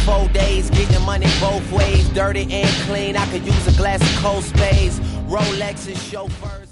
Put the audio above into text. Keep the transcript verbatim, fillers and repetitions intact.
four days, getting money both ways. Dirty and clean, I could use a glass of cold spades. Rolexes, chauffeurs.